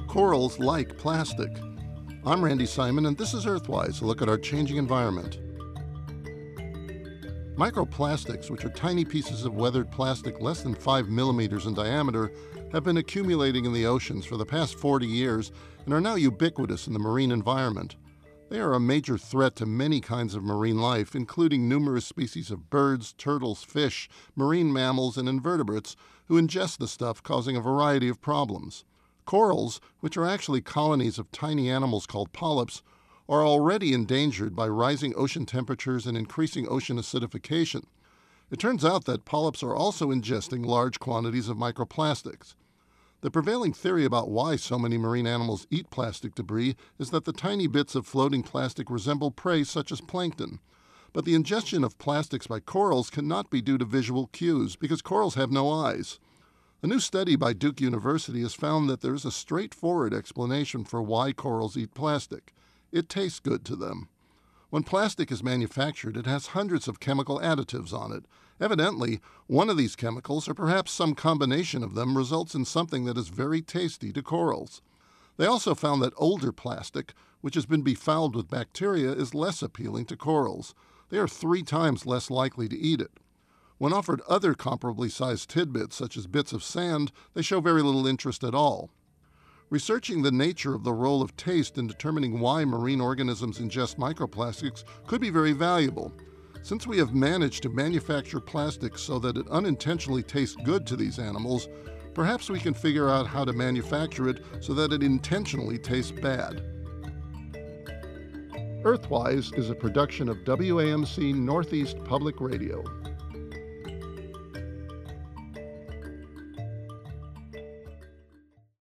Corals like plastic. I'm Randy Simon, and this is Earthwise, a look at our changing environment. Microplastics, which are tiny pieces of weathered plastic less than 5 millimeters in diameter, have been accumulating in the oceans for the past 40 years and are now ubiquitous in the marine environment. They are a major threat to many kinds of marine life, including numerous species of birds, turtles, fish, marine mammals, and invertebrates who ingest the stuff, causing a variety of problems. Corals, which are actually colonies of tiny animals called polyps, are already endangered by rising ocean temperatures and increasing ocean acidification. It turns out that polyps are also ingesting large quantities of microplastics. The prevailing theory about why so many marine animals eat plastic debris is that the tiny bits of floating plastic resemble prey such as plankton. But the ingestion of plastics by corals cannot be due to visual cues because corals have no eyes. A new study by Duke University has found that there is a straightforward explanation for why corals eat plastic. It tastes good to them. When plastic is manufactured, it has hundreds of chemical additives on it. Evidently, one of these chemicals, or perhaps some combination of them, results in something that is very tasty to corals. They also found that older plastic, which has been befouled with bacteria, is less appealing to corals. They are 3 times less likely to eat it. When offered other comparably sized tidbits, such as bits of sand, they show very little interest at all. Researching the nature of the role of taste in determining why marine organisms ingest microplastics could be very valuable. Since we have managed to manufacture plastics so that it unintentionally tastes good to these animals, perhaps we can figure out how to manufacture it so that it intentionally tastes bad. Earthwise is a production of WAMC Northeast Public Radio.